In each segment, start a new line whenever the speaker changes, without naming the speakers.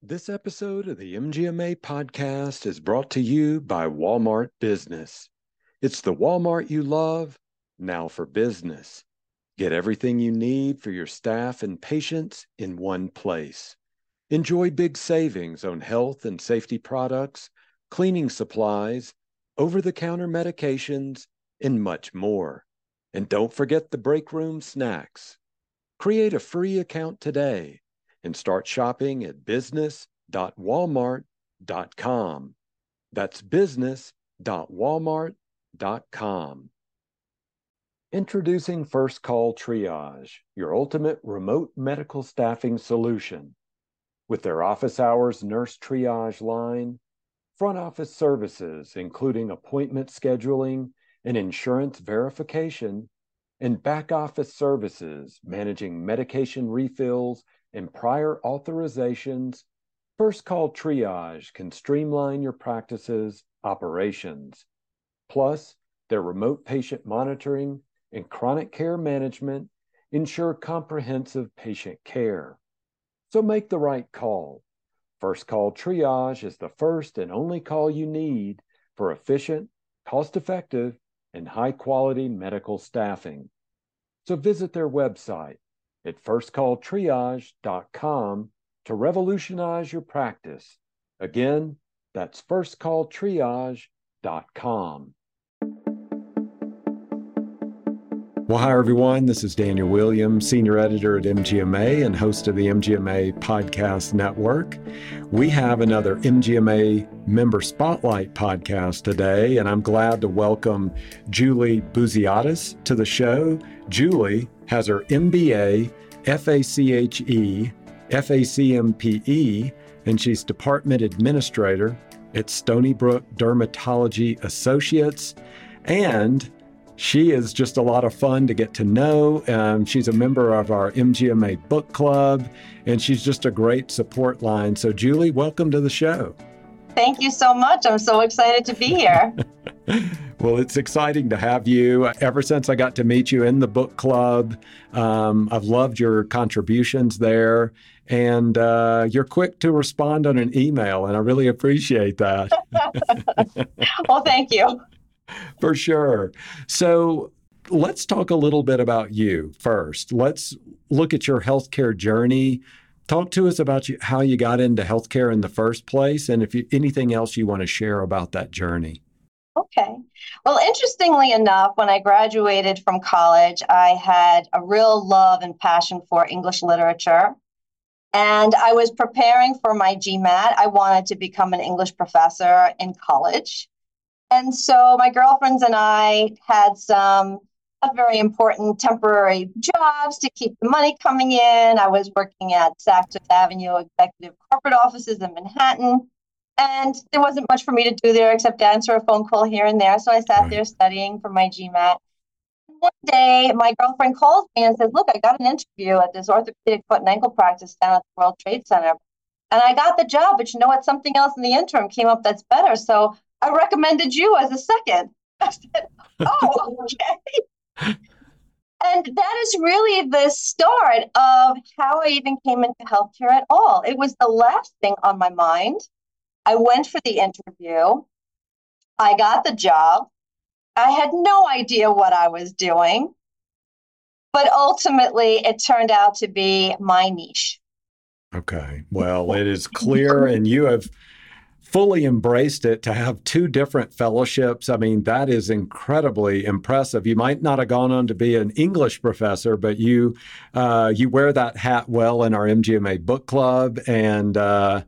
This episode of the MGMA podcast is brought to you by Walmart Business. It's the Walmart you love, now for business. Get everything you need for your staff and patients in one place. Enjoy big savings on health and safety products, cleaning supplies, over-the-counter medications, and much more. And don't forget the break room snacks. Create a free account today and start shopping at business.walmart.com. That's business.walmart.com. Introducing First Call Triage, your ultimate remote medical staffing solution. With their office hours nurse triage line, front office services, including appointment scheduling and insurance verification, and back office services managing medication refills and prior authorizations, First Call Triage can streamline your practice's operations. Plus, their remote patient monitoring and chronic care management ensure comprehensive patient care. So make the right call. First Call Triage is the first and only call you need for efficient, cost-effective, and high-quality medical staffing. So visit their website at firstcalltriage.com to revolutionize your practice. Again, that's firstcalltriage.com. Well, hi, everyone. This is Daniel Williams, Senior Editor at MGMA and host of the MGMA Podcast Network. We have another MGMA Member Spotlight podcast today, and I'm glad to welcome Julie Bouziadis to the show. Julie has her MBA, FACHE, FACMPE, and she's Department Administrator at Stony Brook Dermatology Associates, and she is just a lot of fun to get to know. She's a member of our MGMA book club, and she's just a great support line. So, Julie, welcome to the show.
Thank you so much. I'm so excited to be here.
Well, it's exciting to have you. Ever since I got to meet you in the book club, I've loved your contributions there, and you're quick to respond on an email, and I really appreciate that.
Well, thank you.
For sure. So let's talk a little bit about you first. Let's look at your healthcare journey. Talk to us about how you got into healthcare in the first place, and if anything else you want to share about that journey.
Okay. Well, interestingly enough, when I graduated from college, I had a real love and passion for English literature. And I was preparing for my GMAT. I wanted to become an English professor in college. And so my girlfriends and I had some not very important temporary jobs to keep the money coming in. I was working at Saks Fifth Avenue executive corporate offices in Manhattan. And there wasn't much for me to do there except answer a phone call here and there. So I sat there studying for my GMAT. One day, my girlfriend calls me and says, look, I got an interview at this orthopedic foot and ankle practice down at the World Trade Center. And I got the job, but you know what? Something else in the interim came up that's better. So I recommended you as a second. I said, oh, okay. And that is really the start of how I even came into healthcare at all. It was the last thing on my mind. I went for the interview. I got the job. I had no idea what I was doing, but ultimately it turned out to be my niche.
Okay. Well, it is clear, and you have fully embraced it to have two different fellowships. I mean, that is incredibly impressive. You might not have gone on to be an English professor, but you wear that hat well in our MGMA book club and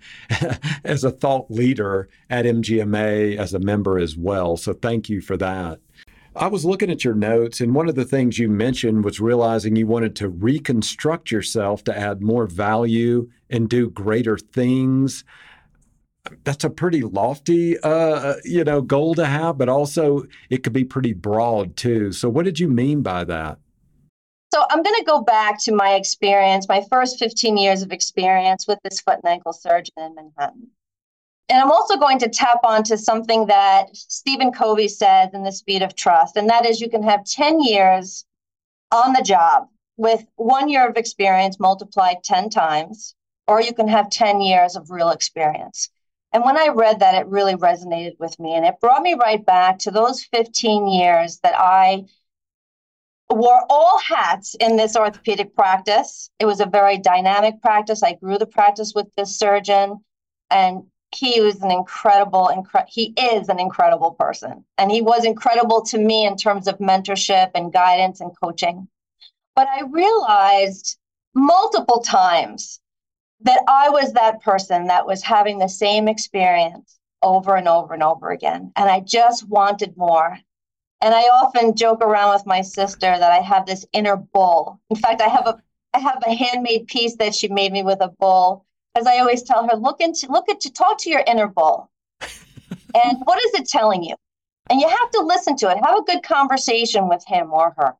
as a thought leader at MGMA as a member as well. So thank you for that. I was looking at your notes, and one of the things you mentioned was realizing you wanted to reconstruct yourself to add more value and do greater things. That's a pretty lofty, goal to have, but also it could be pretty broad too. So what did you mean by that?
So I'm going to go back to my experience, my first 15 years of experience with this foot and ankle surgeon in Manhattan. And I'm also going to tap onto something that Stephen Covey says in The Speed of Trust, and that is you can have 10 years on the job with 1 year of experience multiplied 10 times, or you can have 10 years of real experience. And when I read that, it really resonated with me. And it brought me right back to those 15 years that I wore all hats in this orthopedic practice. It was a very dynamic practice. I grew the practice with this surgeon, and he is an incredible person. And he was incredible to me in terms of mentorship and guidance and coaching. But I realized multiple times that I was that person that was having the same experience over and over and over again. And I just wanted more. And I often joke around with my sister that I have this inner bull. In fact, I have a handmade piece that she made me with a bull. As I always tell her, talk to your inner bull. And what is it telling you? And you have to listen to it. Have a good conversation with him or her.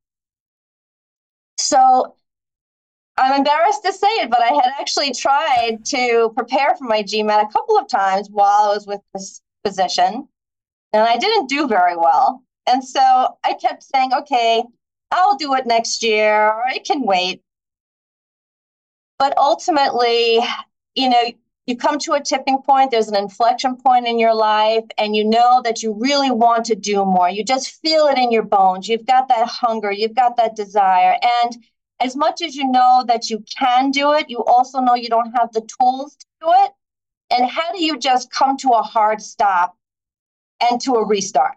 So I'm embarrassed to say it, but I had actually tried to prepare for my GMAT a couple of times while I was with this physician, and I didn't do very well. And so I kept saying, okay, I'll do it next year, or I can wait. But ultimately, you come to a tipping point, there's an inflection point in your life, and you know that you really want to do more. You just feel it in your bones. You've got that hunger, you've got that desire. And as much as you know that you can do it, you also know you don't have the tools to do it. And how do you just come to a hard stop and to a restart?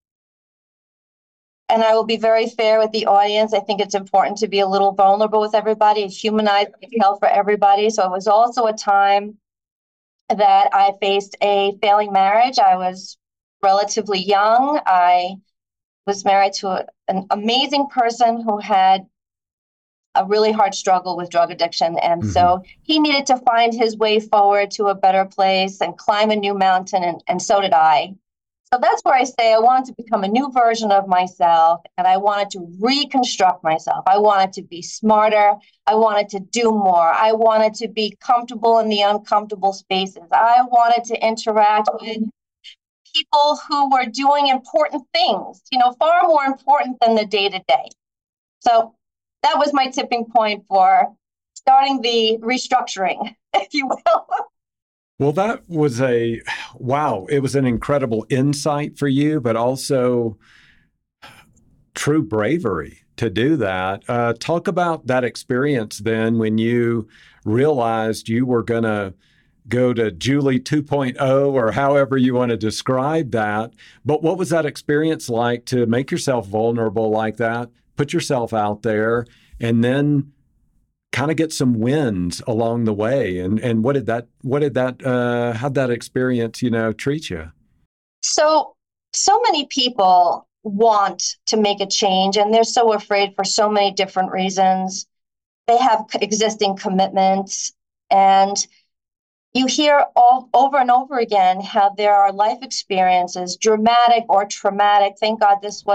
And I will be very fair with the audience. I think it's important to be a little vulnerable with everybody. It's humanized health for everybody. So it was also a time that I faced a failing marriage. I was relatively young. I was married to an amazing person who had a really hard struggle with drug addiction. And so he needed to find his way forward to a better place and climb a new mountain. And so did I. So that's where I say I wanted to become a new version of myself, and I wanted to reconstruct myself. I wanted to be smarter. I wanted to do more. I wanted to be comfortable in the uncomfortable spaces. I wanted to interact with people who were doing important things, far more important than the day-to-day. So that was my tipping point for starting the restructuring, if you will.
Well, that was wow. It was an incredible insight for you, but also true bravery to do that. Talk about that experience then when you realized you were going to go to Julie 2.0 or however you want to describe that. But what was that experience like to make yourself vulnerable like that, put yourself out there, and then kind of get some wins along the way? And how'd that experience, treat you?
So many people want to make a change, and they're so afraid for so many different reasons. They have existing commitments, and you hear over and over again how there are life experiences, dramatic or traumatic. Thank God this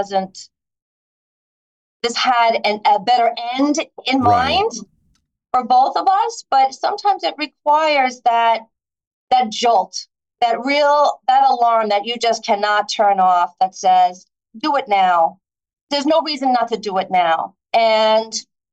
had a better end in mind for both of us, but sometimes it requires that jolt, that alarm that you just cannot turn off that says, do it now. There's no reason not to do it now. And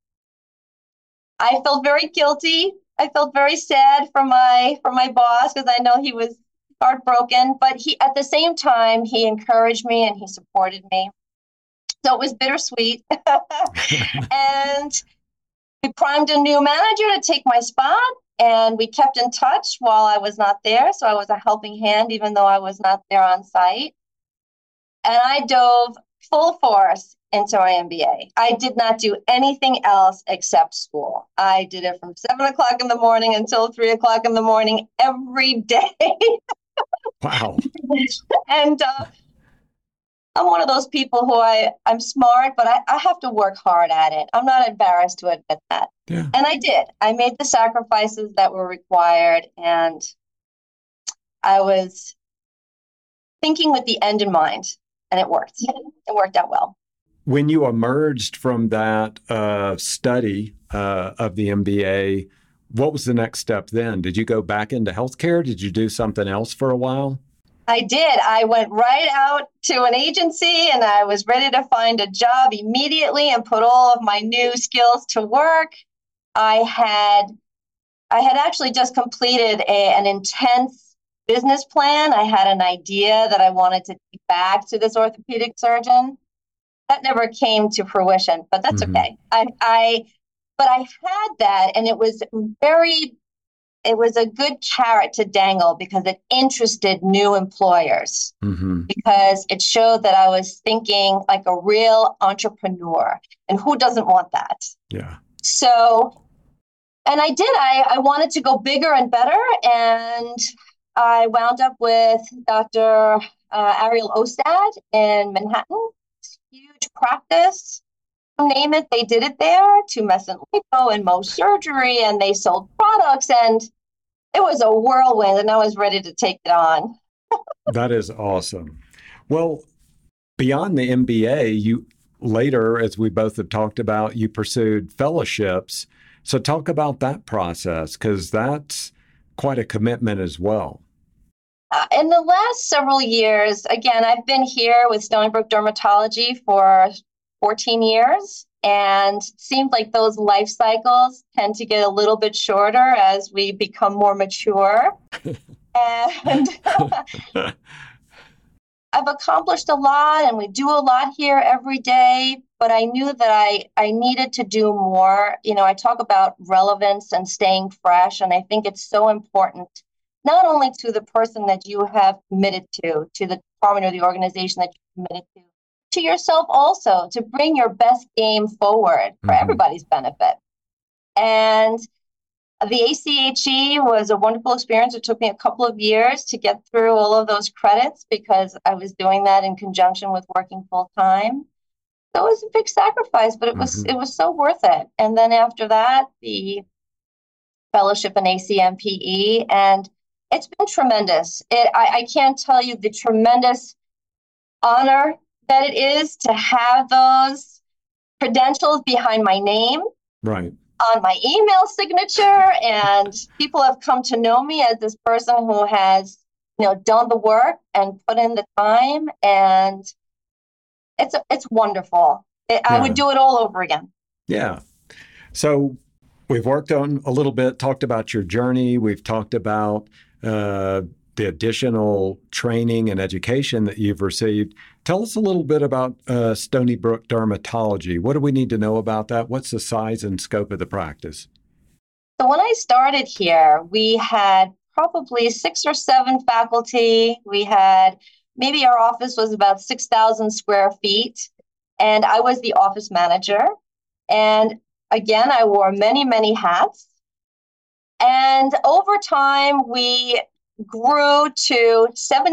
I felt very guilty. I felt very sad for my boss, because I know he was heartbroken, but at the same time, he encouraged me and he supported me. So it was bittersweet. And we primed a new manager to take my spot, and we kept in touch while I was not there. So I was a helping hand, even though I was not there on site. And I dove full force into my MBA. I did not do anything else except school. I did it from 7:00 in the morning until 3:00 in the morning every day.
Wow.
And I'm one of those people who I'm smart, but I have to work hard at it. I'm not embarrassed to admit that.
Yeah.
And I did. I made the sacrifices that were required, and I was thinking with the end in mind, and it worked. It worked out well.
When you emerged from that study of the MBA, what was the next step then? Did you go back into healthcare? Did you do something else for a while?
I did. I went right out to an agency, and I was ready to find a job immediately and put all of my new skills to work. I had I had actually just completed an intense business plan. I had an idea that I wanted to take back to this orthopedic surgeon. That never came to fruition, but that's
Mm-hmm.
okay. But I had that, and it was a good carrot to dangle because it interested new employers,
Mm-hmm.
because it showed that I was thinking like a real entrepreneur, and who doesn't want that?
Yeah.
So, and I did. I wanted to go bigger and better, and I wound up with Dr. Ariel Ostad in Manhattan. Huge practice, name it, they did it there. Tumescent lipo and Mohs surgery, and they sold products, and it was a whirlwind, and I was ready to take it on.
That is awesome. Well, beyond the MBA, you later, as we both have talked about, you pursued fellowships. So talk about that process because that's quite a commitment as well.
In the last several years, again, I've been here with Stony Brook Dermatology for 14 years, and it seems like those life cycles tend to get a little bit shorter as we become more mature. And I've accomplished a lot, and we do a lot here every day, but I knew that I needed to do more. You know, I talk about relevance and staying fresh, and I think it's so important, not only to the person that you have committed to the department or the organization that you're committed to yourself also, to bring your best game forward for
Mm-hmm.
everybody's benefit. And the ACHE was a wonderful experience. It took me a couple of years to get through all of those credits because I was doing that in conjunction with working full time. So it was a big sacrifice, but
Mm-hmm.
it was so worth it. And then after that, the fellowship in ACMPE, and it's been tremendous. I can't tell you the tremendous honor that it is to have those credentials behind my name,
Right.
on my email signature, and people have come to know me as this person who has, done the work and put in the time, and it's wonderful. I would
Yeah.
do it all over again.
Yeah. So we've worked on a little bit, talked about your journey. We've talked about the additional training and education that you've received. Tell us a little bit about Stony Brook Dermatology. What do we need to know about that? What's the size and scope of the practice?
So when I started here, we had probably 6 or 7 faculty. We had, maybe our office was about 6,000 square feet, and I was the office manager. And again, I wore many, many hats. And over time, we grew to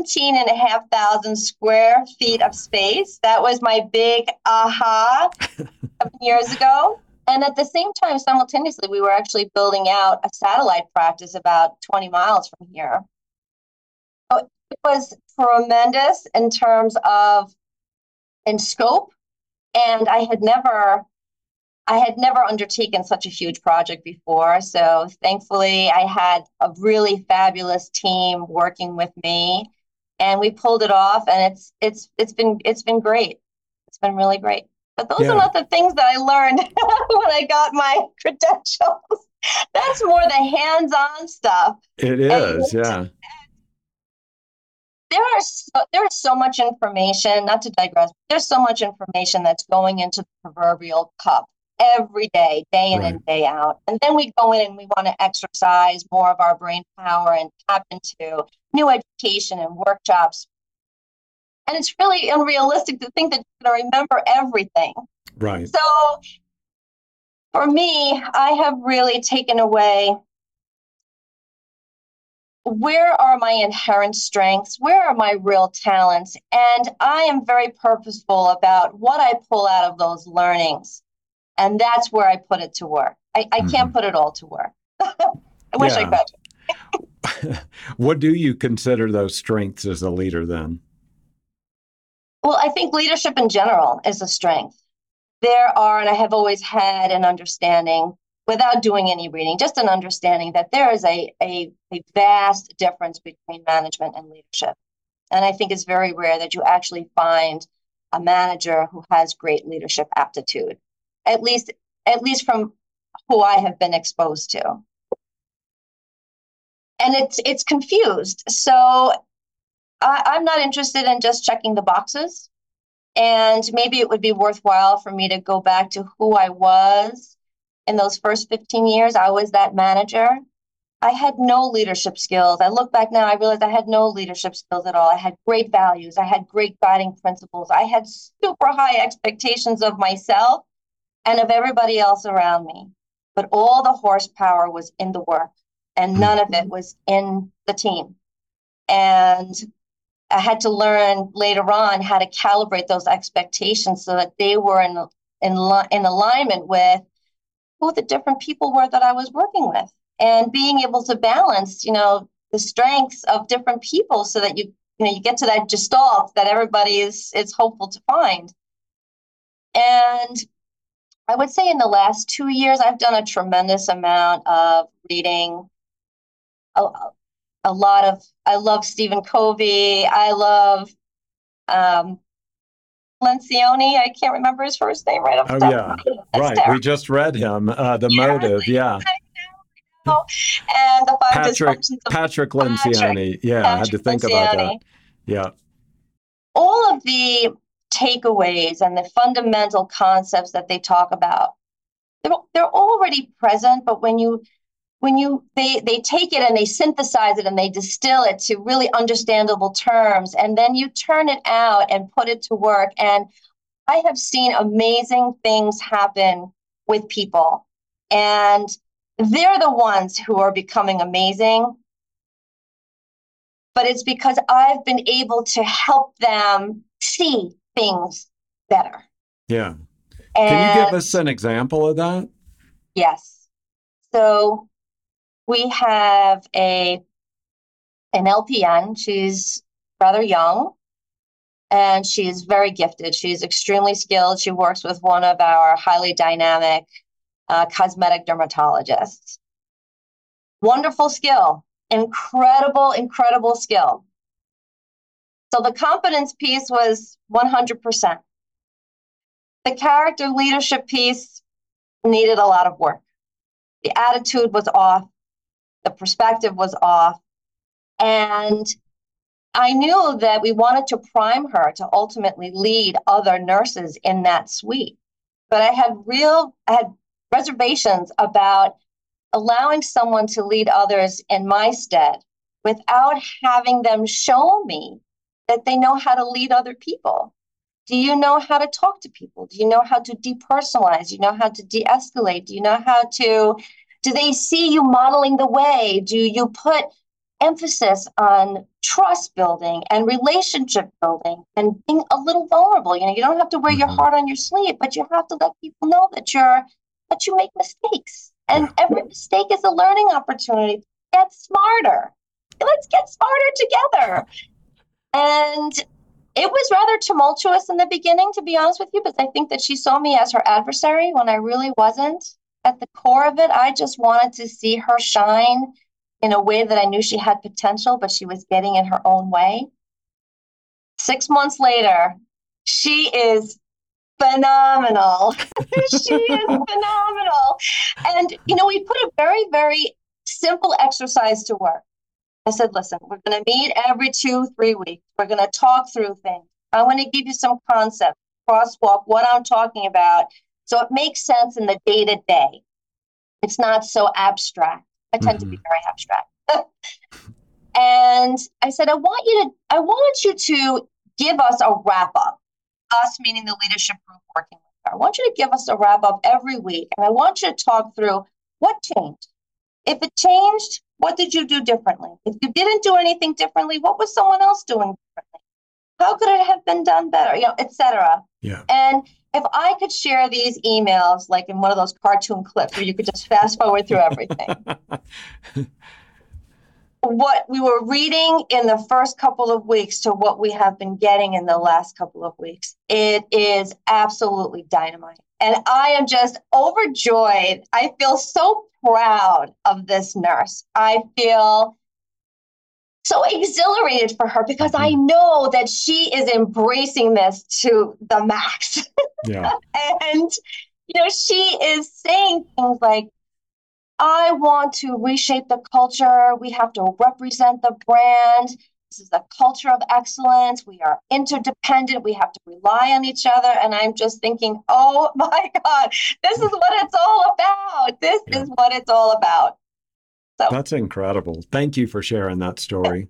17,500 square feet of space. That was my big aha 7 years ago. And at the same time, simultaneously, we were actually building out a satellite practice about 20 miles from here. So it was tremendous in terms of in scope, and I had never undertaken such a huge project before. So thankfully, I had a really fabulous team working with me, and we pulled it off. And it's been great. It's been really great. But those are
Yeah,
not the things that I learned when I got my credentials. That's more the hands-on stuff.
it
And
is. Yeah.
there is so much information, not to digress, there's so much information that's going into the proverbial cup every day in
Right.
and day out. And then we go in and we want to exercise more of our brain power and tap into new education and workshops. And it's really unrealistic to think that you're going to remember everything.
Right.
So for me, I have really taken away, where are my inherent strengths? Where are my real talents? And I am very purposeful about what I pull out of those learnings. And that's where I put it to work. I
Mm-hmm.
can't put it all to work. I wish I
Yeah.
could.
What do you consider those strengths as a leader then?
Well, I think leadership in general is a strength. There are, and I have always had an understanding, without doing any reading, just an understanding that there is a vast difference between management and leadership. And I think it's very rare that you actually find a manager who has great leadership aptitude, at least from who I have been exposed to. and it's confused. So I'm not interested in just checking the boxes. And maybe it would be worthwhile for me to go back to who I was in those first 15 years. I was that manager. I had no leadership skills. I look back now, I realize I had no leadership skills at all. I had great values. I had great guiding principles. I had super high expectations of myself and of everybody else around me. But all the horsepower was in the work, and none of it was in the team. And I had to learn later on how to calibrate those expectations so that they were in alignment with who the different people were that I was working with, and being able to balance, the strengths of different people so that you get to that gestalt that everybody is hopeful to find. And I would say in the last 2 years, I've done a tremendous amount of reading. I love Stephen Covey. I love Lencioni. I can't remember his first name right off the top of my head.
Right. Terrible. We just read him, The Motive. Yeah.
And the five dysfunctions of
Patrick Lencioni. I had to think about that. Yeah.
All of the takeaways and the fundamental concepts that they talk about, they're already present, but when they take it and they synthesize it and they distill it to really understandable terms, and then you turn it out and put it to work. And I have seen amazing things happen with people, and they're the ones who are becoming amazing. But it's because I've been able to help them see things better.
Yeah. Can you give us an example of that?
Yes. So we have an LPN. She's rather young, and she's very gifted. She's extremely skilled. She works with one of our highly dynamic cosmetic dermatologists. Wonderful skill. Incredible skill. So the competence piece was 100%. The character leadership piece needed a lot of work. The attitude was off. The perspective was off. And I knew that we wanted to prime her to ultimately lead other nurses in that suite. But I had reservations about allowing someone to lead others in my stead without having them show me that they know how to lead other people. Do you know how to talk to people? Do you know how to depersonalize? Do you know how to de-escalate? Do they see you modeling the way? Do you put emphasis on trust building and relationship building and being a little vulnerable? You don't have to wear your heart on your sleeve, but you have to let people know that you make mistakes. And every mistake is a learning opportunity. Get smarter. Let's get smarter together. And it was rather tumultuous in the beginning, to be honest with you, because I think that she saw me as her adversary when I really wasn't. At the core of it, I just wanted to see her shine in a way that I knew she had potential, but she was getting in her own way. 6 months later, she is phenomenal. She is phenomenal. And, we put a very, very simple exercise to work. I said, listen, we're going to meet every 2-3 weeks. We're going to talk through things. I'm going to give you some concepts, crosswalk what I'm talking about, so it makes sense in the day-to-day. It's not so abstract. I tend to be very abstract. And I said, I want you to give us a wrap-up. Us meaning the leadership group working with her. I want you to give us a wrap-up every week, and I want you to talk through what changed. If it changed, what did you do differently? If you didn't do anything differently, what was someone else doing differently? How could it have been done better? Etc.
Yeah.
And if I could share these emails like in one of those cartoon clips where you could just fast forward through everything. What we were reading in the first couple of weeks to what we have been getting in the last couple of weeks, it is absolutely dynamite. And I am just overjoyed. I feel so proud of this nurse. I feel so exhilarated for her because I know that she is embracing this to the max.
Yeah.
And, she is saying things like, I want to reshape the culture. We have to represent the brand. This is a culture of excellence. We are interdependent. We have to rely on each other. And I'm just thinking, oh my God, this is what it's all about. This
Yeah.
is what it's all about. So
That's incredible. Thank you for sharing that story.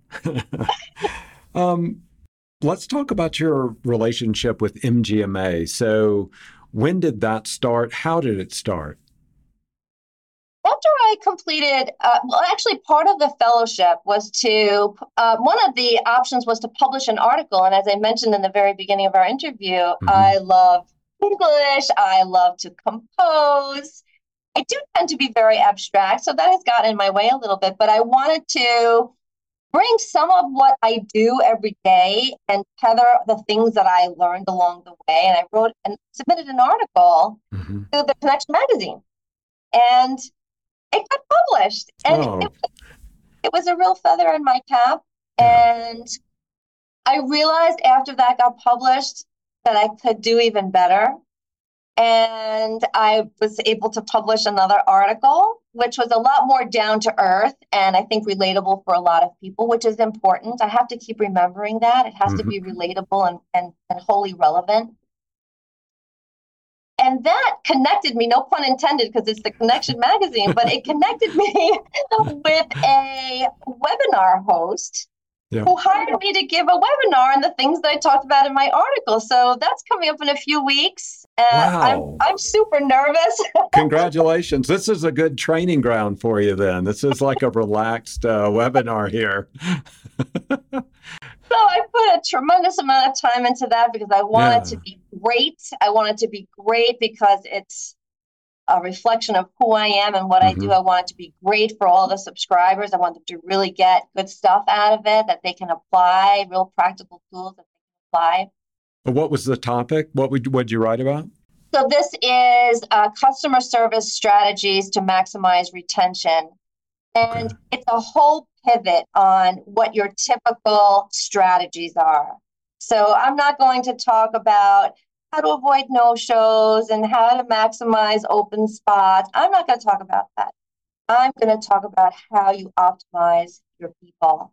um, let's talk about your relationship with MGMA. So, when did that start? How did it start?
after I completed, well, actually, part of the fellowship was to, one of the options was to publish an article. And as I mentioned in the very beginning of our interview,
Hmm.
I love English, I love to compose. I do tend to be very abstract, so that has gotten in my way a little bit, but I wanted to bring some of what I do every day and tether the things that I learned along the way. And I wrote and submitted an article
Hmm.
to the Connection magazine. And it got published. And
Oh,
it was a real feather in my cap.
yeah.
And I realized after that got published that I could do even better. And I was able to publish another article, which was a lot more down to earth and I think relatable for a lot of people, which is important. I have to keep remembering that. It has to be
Hmm.
relatable and wholly relevant. And that connected me, no pun intended, because it's the Connection magazine, but it connected me with a webinar host
Yeah.
who hired me to give a webinar on the things that I talked about in my article. So that's coming up in a few weeks.
Wow.
I'm super nervous.
Congratulations. This is a good training ground for you then. This is like a relaxed webinar here.
So I put a tremendous amount of time into that because I want it to
Yeah.
be great. I want it to be great because it's a reflection of who I am and what I do.
Hmm.
I want it to be great for all the subscribers. I want them to really get good stuff out of it that they can apply, real practical tools that they can apply.
What was the topic? What'd you write about?
So this is customer service strategies to maximize retention.
Okay.
And it's a whole pivot on what your typical strategies are. So I'm not going to talk about how to avoid no-shows and how to maximize open spots. I'm not going to talk about that. I'm going to talk about how you optimize your people.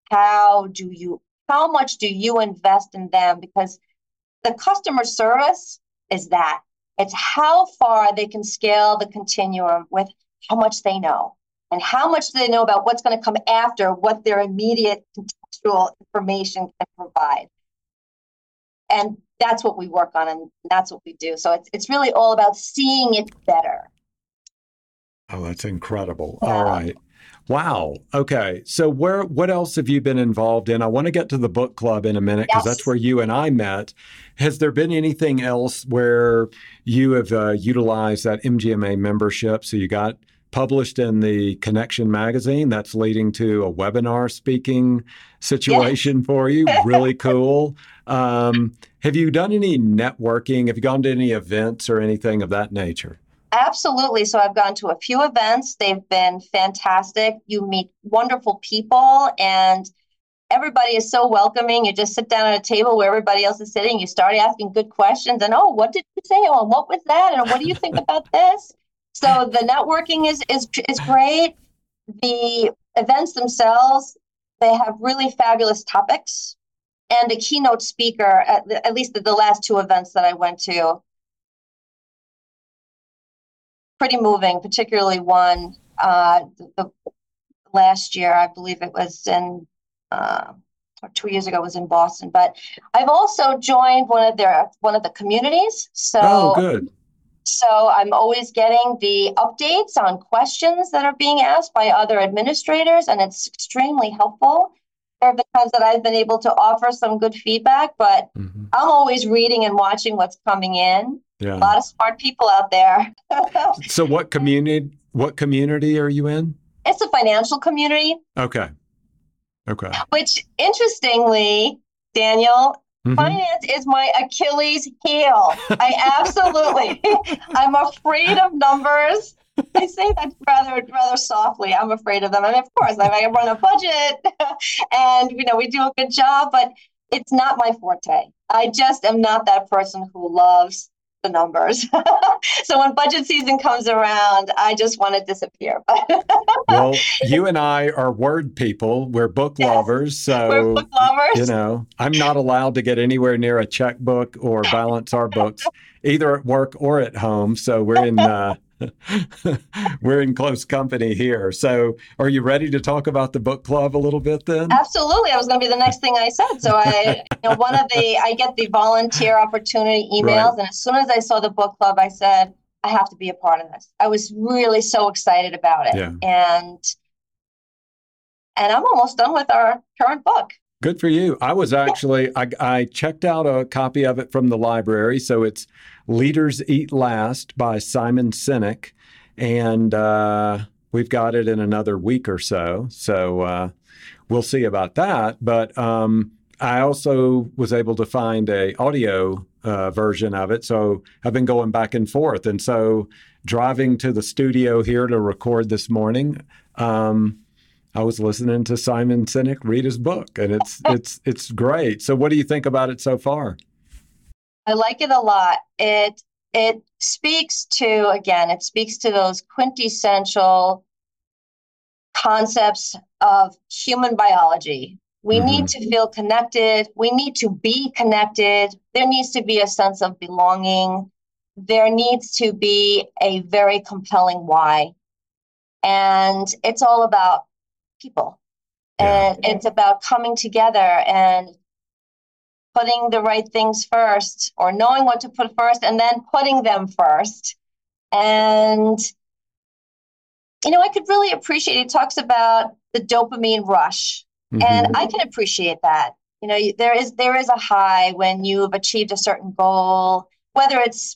How much do you invest in them? Because the customer service is that. It's how far they can scale the continuum with how much they know and how much they know about what's going to come after what their immediate contextual information can provide. And that's what we work on and that's what we do. So it's really all about seeing it better.
Oh, that's incredible. All
Yeah.
right. Wow. Okay. So what else have you been involved in? I want to get to the book club in a minute because that's
Yes.
where you and I met. Has there been anything else where you have utilized that MGMA membership? So you got published in the Connection magazine. That's leading to a webinar speaking
Yes.
situation for you. Really cool. Have you done any networking? Have you gone to any events or anything of that nature?
Absolutely. So I've gone to a few events. They've been fantastic. You meet wonderful people and everybody is so welcoming. You just sit down at a table where everybody else is sitting. You start asking good questions and, oh, what did you say? Oh, and what was that? And what do you think about this? So the networking is great. The events themselves, they have really fabulous topics. And the keynote speaker, at least the last two events that I went to, pretty moving, particularly one the last year, I believe it was in or 2 years ago, was in Boston. But I've also joined one of the communities.
Oh,
So
good.
I'm always getting the updates on questions that are being asked by other administrators, and it's extremely helpful. There have been times that I've been able to offer some good feedback, but
Hmm.
I'm always reading and watching what's coming in. A
Yeah.
lot of smart people out there.
So what community are you in?
It's a financial community,
Okay. Okay.
which interestingly, Daniel,
Hmm.
finance is my Achilles heel. I absolutely, I'm afraid of numbers. I say that rather softly. I'm afraid of them. I mean, of course, I run a budget, and we do a good job, but it's not my forte. I just am not that person who loves the numbers. So when budget season comes around, I just want to disappear.
Well, you and I are word people. We're book lovers.
We're
So,
book lovers.
I'm not allowed to get anywhere near a checkbook or balance our books, either at work or at home. So we're in close company here. So are you ready to talk about the book club a little bit then?
Absolutely. That was going to be the next thing I said. So I get the volunteer opportunity emails. Right. And as soon as I saw the book club, I said, I have to be a part of this. I was really so excited about it. Yeah. And I'm almost done with our current book.
Good for you. I was actually, I checked out a copy of it from the library. So it's Leaders Eat Last by Simon Sinek. And we've got it in another week or so. So we'll see about that. But I also was able to find a audio version of it. So I've been going back and forth. And so driving to the studio here to record this morning, I was listening to Simon Sinek read his book, and it's great. So what do you think about it so far?
I like it a lot. It speaks to those quintessential concepts of human biology. We need to feel connected. We need to be connected. There needs to be a sense of belonging. There needs to be a very compelling why. And it's all about people. And it's about coming together and putting the right things first, or knowing what to put first and then putting them first. And, I could really appreciate, it talks about the dopamine rush. And I can appreciate that. There is a high when you've achieved a certain goal, whether it's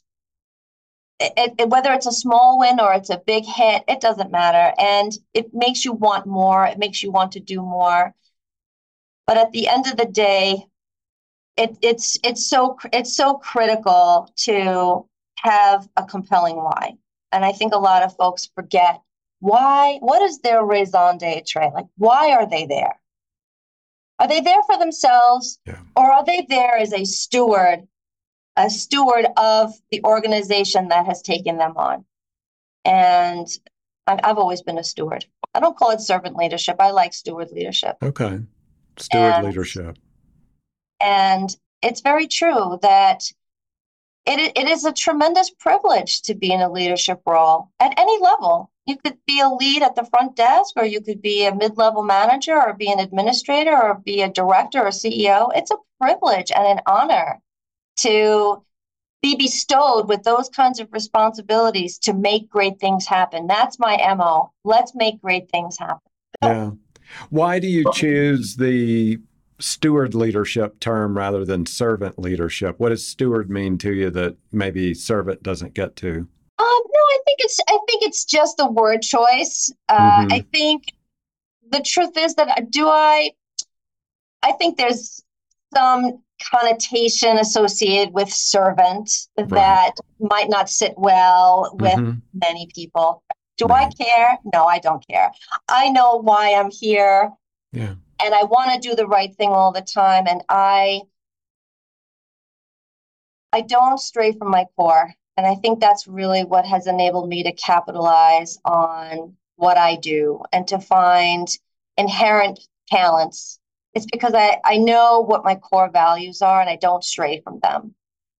a small win or it's a big hit, it doesn't matter. And it makes you want more. It makes you want to do more. But at the end of the day, it's so critical to have a compelling why. And I think a lot of folks forget why. What is their raison d'etre? Like, why are they there? Are they there for themselves, or are they there as a steward of the organization that has taken them on? And I've always been a steward. I don't call it servant leadership. I like steward leadership.
Okay. Steward leadership.
And it's very true that it is a tremendous privilege to be in a leadership role at any level. You could be a lead at the front desk, or you could be a mid-level manager, or be an administrator, or be a director or CEO. It's a privilege and an honor to be bestowed with those kinds of responsibilities to make great things happen. That's my MO. Let's make great things happen.
Yeah. Why do you choose the steward leadership term rather than servant leadership? What does steward mean to you that maybe servant doesn't get to?
No, I think it's just a word choice. I think the truth is that I think there's some connotation associated with servant that might not sit well with many people. Do I care? No, I don't care. I know why I'm here. Yeah. And I want to do the right thing all the time. And I don't stray from my core. And I think that's really what has enabled me to capitalize on what I do and to find inherent talents. It's because I know what my core values are, and I don't stray from them.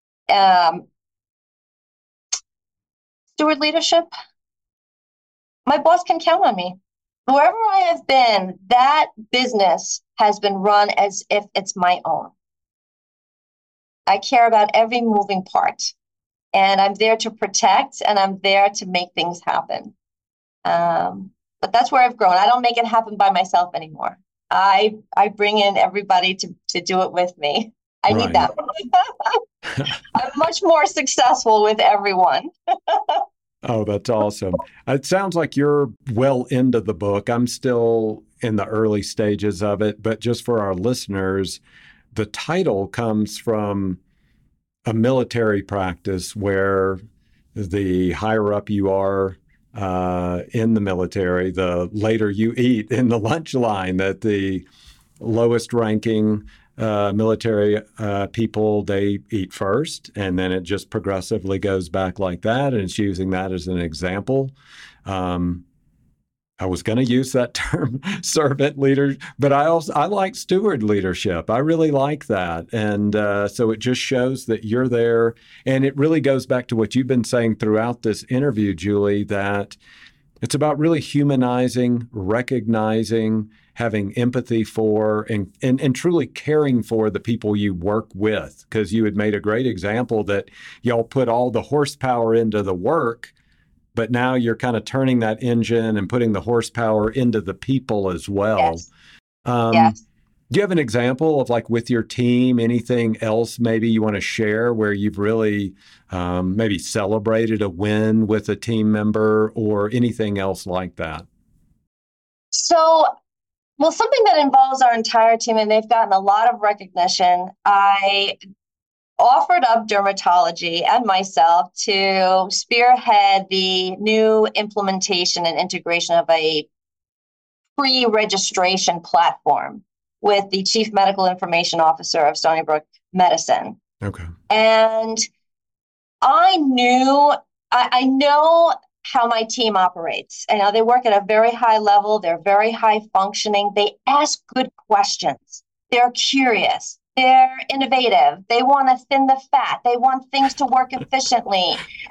Steward leadership, my boss can count on me. Wherever I have been, that business has been run as if it's my own. I care about every moving part, and I'm there to protect, and I'm there to make things happen. But that's where I've grown. I don't make it happen by myself anymore. I bring in everybody to do it with me. I need that. I'm much more successful with everyone.
Oh, that's awesome. It sounds like you're well into the book. I'm still in the early stages of it, but just for our listeners, the title comes from a military practice where the higher up you are in the military, the later you eat in the lunch line, that the lowest ranking military people, they eat first, and then it just progressively goes back like that. And it's using that as an example. I was going to use that term, servant leader, but I like steward leadership. I really like that, and so it just shows that you're there, and it really goes back to what you've been saying throughout this interview, Julie, that it's about really humanizing, recognizing, having empathy for, and truly caring for the people you work with. Because you had made a great example that y'all put all the horsepower into the work, but now you're kind of turning that engine and putting the horsepower into the people as well.
Yes.
Yes. Do you have an example of, like, with your team, anything else maybe you want to share where you've really maybe celebrated a win with a team member or anything else like that?
So, well, something that involves our entire team, and they've gotten a lot of recognition. I offered up dermatology and myself to spearhead the new implementation and integration of a pre-registration platform with the Chief Medical Information Officer of Stony Brook Medicine.
Okay.
And I know how my team operates. I know they work at a very high level. They're very high functioning. They ask good questions. They're curious. They're innovative. They want to thin the fat. They want things to work efficiently.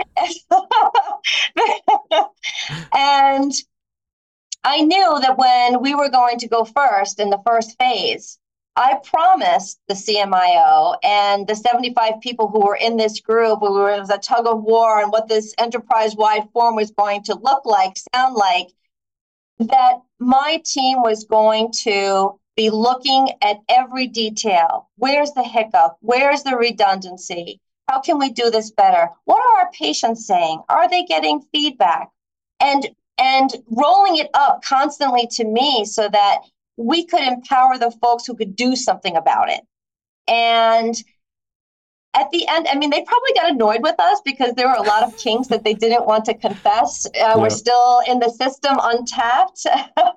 And I knew that when we were going to go first in the first phase, I promised the CMIO and the 75 people who were in this group, it was a tug of war on what this enterprise-wide forum was going to look like, sound like, that my team was going to be looking at every detail. Where's the hiccup? Where's the redundancy? How can we do this better? What are our patients saying? Are they getting feedback? And rolling it up constantly to me so that we could empower the folks who could do something about it. And at the end, I mean, they probably got annoyed with us because there were a lot of kinks that they didn't want to confess. We're still in the system untapped.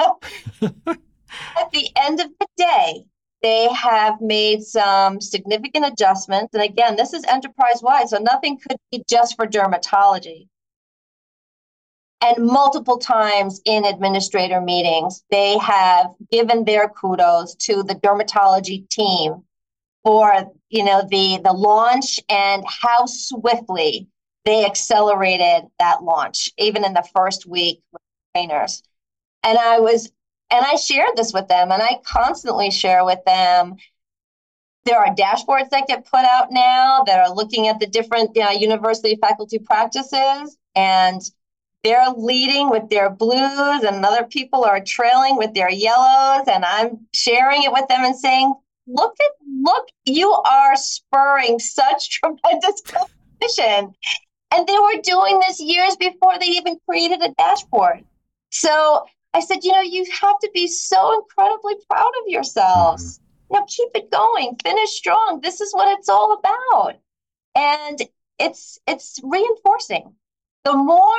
At the end of the day, they have made some significant adjustments. And again, this is enterprise-wide, so nothing could be just for dermatology. And multiple times in administrator meetings, they have given their kudos to the dermatology team for, the launch and how swiftly they accelerated that launch, even in the first week with trainers. And I shared this with them, and I constantly share with them. There are dashboards that get put out now that are looking at the different university faculty practices, and they're leading with their blues and other people are trailing with their yellows. And I'm sharing it with them and saying, look, you are spurring such tremendous competition. And they were doing this years before they even created a dashboard. So I said, you have to be so incredibly proud of yourselves. Keep it going, finish strong. This is what it's all about. And it's reinforcing. The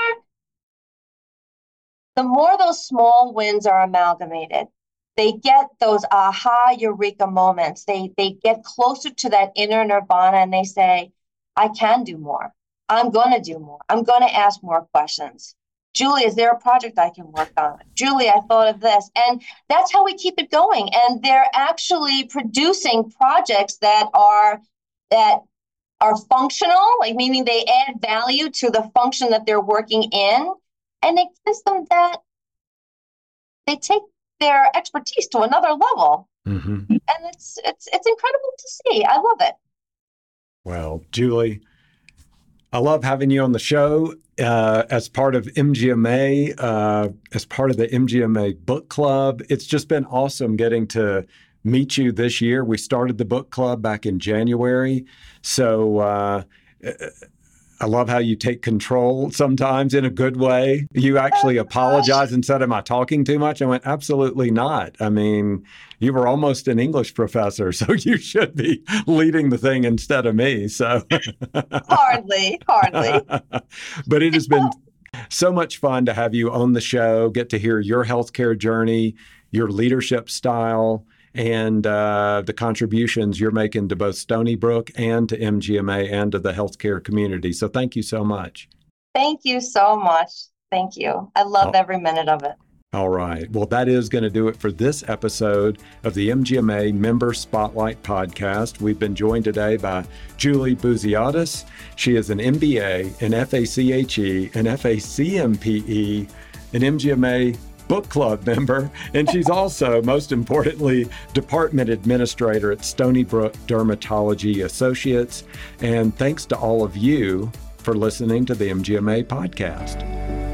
more those small wins are amalgamated, they get those aha, eureka moments. They get closer to that inner nirvana and they say, I can do more. I'm going to do more. I'm going to ask more questions. Julie, is there a project I can work on? Julie, I thought of this. And that's how we keep it going. And they're actually producing projects that are functional, like meaning they add value to the function that they're working in. And it gives them that they take their expertise to another level. Mm-hmm. And it's incredible to see. I love it.
Well, Julie, I love having you on the show as part of MGMA, as part of the MGMA book club. It's just been awesome getting to meet you this year. We started the book club back in January. So I love how you take control sometimes in a good way. You actually apologized and said, am I talking too much? I went, absolutely not. I mean, you were almost an English professor, so you should be leading the thing instead of me. So
Hardly.
But it has been so much fun to have you on the show, get to hear your healthcare journey, your leadership style, and the contributions you're making to both Stony Brook and to MGMA and to the healthcare community. So thank you so much.
Thank you so much. Thank you. I loved every minute of it.
All right. Well, that is going to do it for this episode of the MGMA Member Spotlight Podcast. We've been joined today by Julie Bouziadis. She is an MBA, an FACHE, an FACMPE, an MGMA book club member, and she's also, most importantly, department administrator at Stony Brook Dermatology Associates. And thanks to all of you for listening to the MGMA podcast.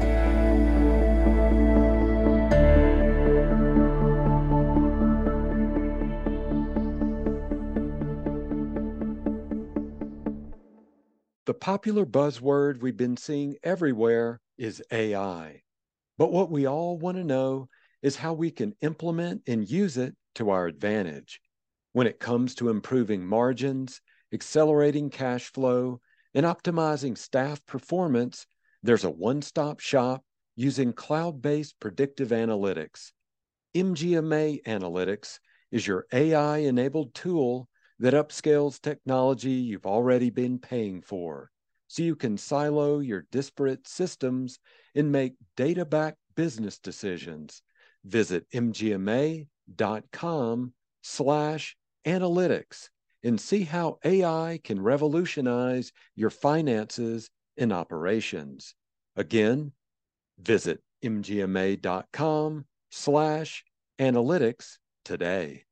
The popular buzzword we've been seeing everywhere is AI. But what we all want to know is how we can implement and use it to our advantage. When it comes to improving margins, accelerating cash flow, and optimizing staff performance, there's a one-stop shop using cloud-based predictive analytics. MGMA Analytics is your AI-enabled tool that upscales technology you've already been paying for, so you can silo your disparate systems and make data-backed business decisions. Visit mgma.com/analytics and see how AI can revolutionize your finances and operations. Again, visit mgma.com/analytics today.